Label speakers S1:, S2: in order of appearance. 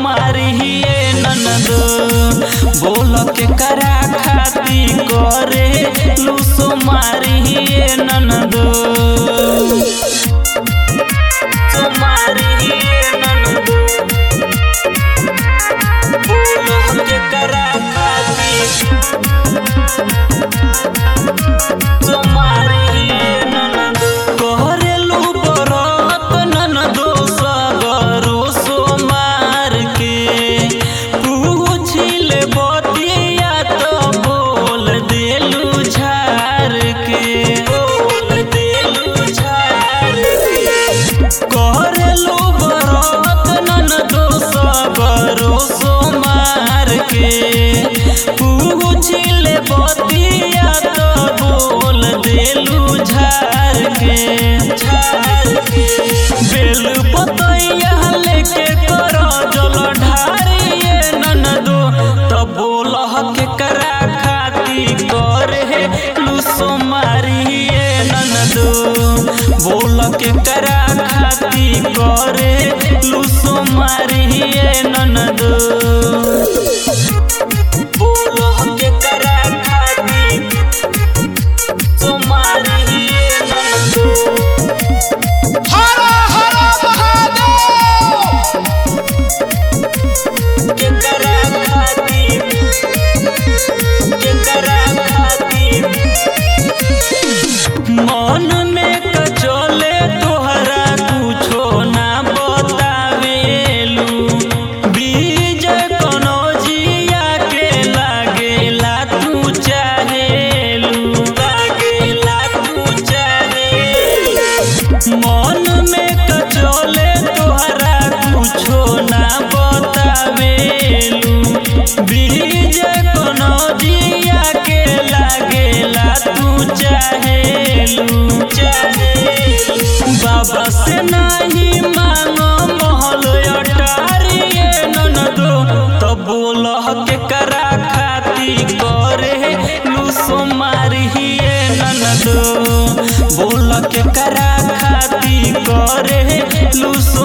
S1: मारिए ननदो बोल के करा खाती करे लूसो मारिए ननदो तो मारिए ननदो बोल के करा खाती तो मारिए ननदो करेलू बरत ननदो सगरो सो मार के पूछिल बतिया तो बोल देलू झार के बोल देलू झार के करेलू बरत ननदो सगरो सो मार के पूछिल बतिया तो बोल देलू झार के बेल बतैया लेके कर जल ढारिए ननदो तो बोल के करा खाती करे लूसो मारिए ननदो बोल के करा खाती करे लूसो मारिए ननदो बोल के करा खाती तो मारिए ननदो मन में कचोले तोहरा कुछो ना बतावेलू बीज कोनो जिया के लागेला तू चाहेलू लागेला तू चाहेलू मन में कचोले तोहरा कुछो ना बतावेलू बीज कोनो जिया के लागेला तू चाहेलू बाबा से नहीं मांगो महल अटारिए ननदो तो बोल के करा खाती करे लूसो मारिए ननदो बोल के करा खाती करे लूसो